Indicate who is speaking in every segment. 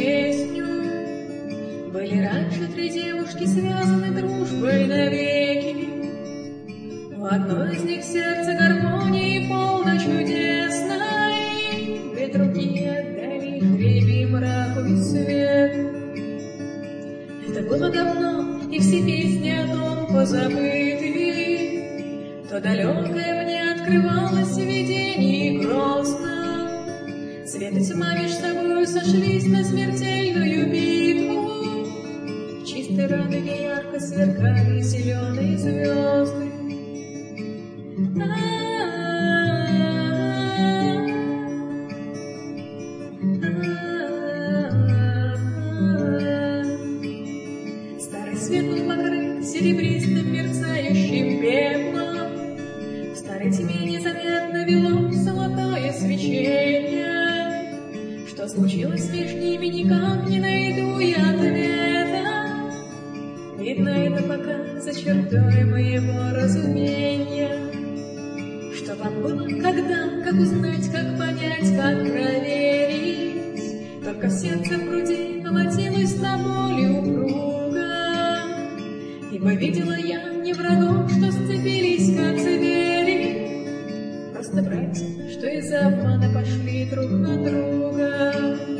Speaker 1: песню. Были раньше три девушки, связаны дружбой навеки. У одной из них сердце гармонии полно чудесной, две другие отдали хлебе, мраку и свету. Это было давно, и все песни о том позабыты. То далекое мне открывалось в видении грозно. Свет и тьма меж собою сошлись на смертельную битву. В чистой радуге ярко сверкали зеленые звезды. Старый свет был покрыт серебристым мерцающим пеплом. В старой тьме незаметно вело золотое свечение. Что случилось между ними, никак не найду я ответа. Видно, это пока за чертой моего разумения. Что вам было, когда, как узнать, как понять, как проверить? Только сердце в груди колотилось на боли упруга. Ибо видела я не врагов, что сцепились, как звери, просто братья, что из-за обмана пошли друг на друга.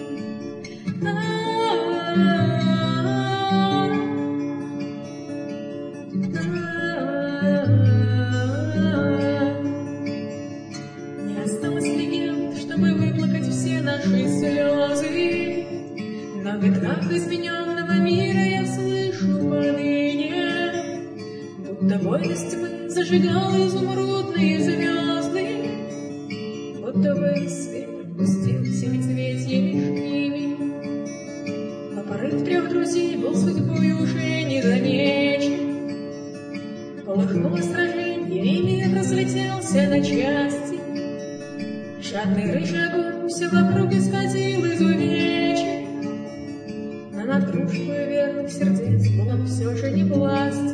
Speaker 1: Не осталось легенд, чтобы выплакать все наши слезы, но в ветрах измененного мира я слышу поныне, будто бой из тьмы зажигал изумрудные звезды, будто бы свет отпустил семицветье между ними. Но порыв трех друзей был судьбой уже не замечен. Полыхнуло сражение, и мир разлетелся на части. Жадный рыжий огонь все вокруг исходил изувечен. Но над дружбой верных сердец было все же не власть.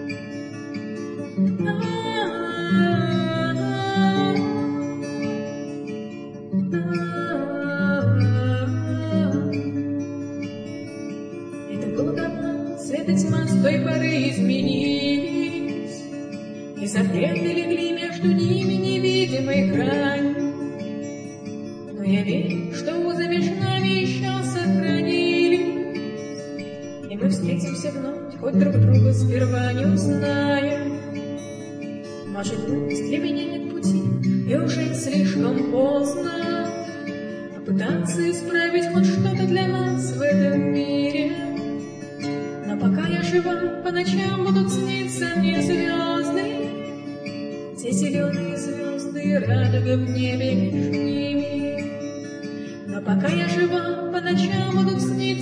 Speaker 1: Это было давно, свет и тьма с той поры изменились, и запреты легли между ними невидимой гранью. Но я верю, что узы между нами еще сохранились, и мы встретимся вновь, хоть друг друга сперва не узная. Может быть, для меня нет пути, и уже слишком поздно попытаться исправить хоть что-то для нас в этом мире. Но пока я жива, по ночам будут сниться мне звезды, те зеленые звезды и радуга в небе между ними. Но пока я жива, по ночам будут сниться